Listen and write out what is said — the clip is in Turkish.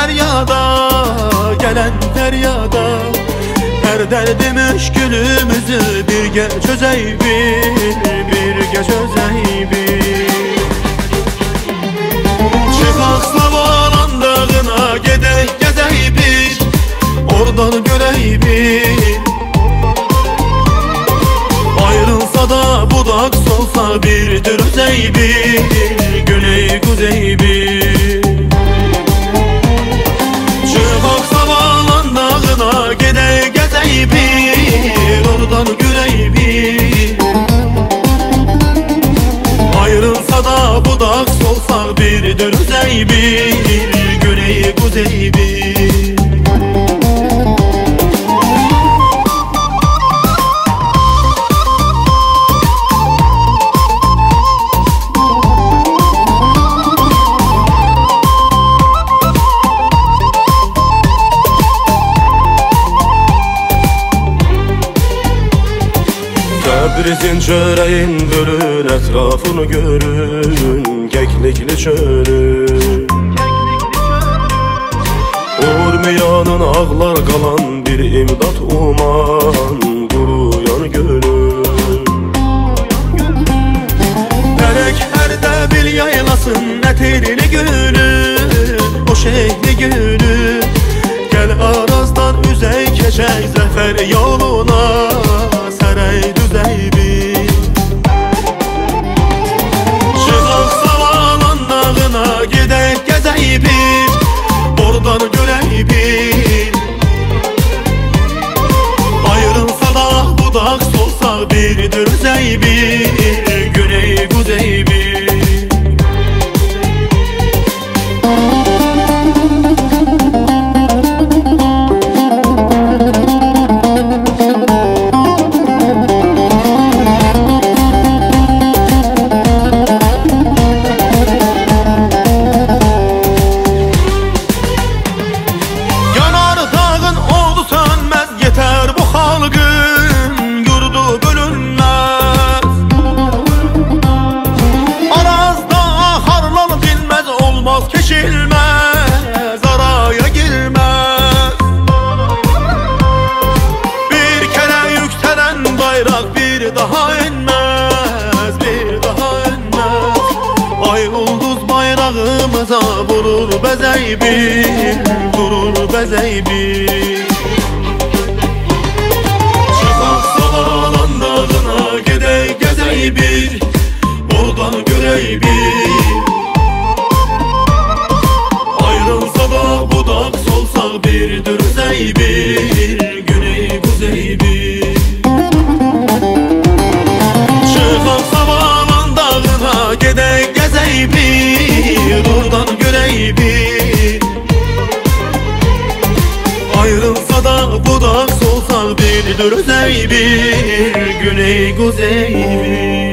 feryada, gelen feryada. Her derdi müşkülümüzü birge çözey birge çözey Çıkak Savalan dağına gedek gezey bir, oradan görey bir. Ayrılsa da budak solsa birdir özey bir, güney kuzey bir. Çıkak Savalan dağına gedek gezey bir, oradan görey bir. Ayrılsa da budak solsa birdir özey bir, güney kuzey bir. Təbrizin çöreğin bölün, etrafını görün, keklikli çölü. Urmiyanın ağlar kalan bir imdat uman, kuruyan gölü. Melek her de bil yaylasın eterini gülü, o şehri gülü. Gel Arazdan üzey keçey zafer yoluna, saray düzey bir. Çıkak Savalan dağına gidek gezey bir, oradan görey bir. Ayrılsa da budak solsa birdir özey bir, güney kuzey bir. Geçilmez, araya girmez. Bir kere yükselen bayrak bir daha inmez, bir daha inmez. Ay ulduz bayrağımıza vurur bezey bir, vurur bezey bir. Çıkak Savalan dağına gidey gezey bir, oradan görey bir. Ayrılsa da budak solsa birdir özey bir, güney kuzey bir. Çıkak Savalan dağına gedek gezey bir, oradan görey bir. Ayrılsa da budak solsa birdir özey bir, güney kuzey bir.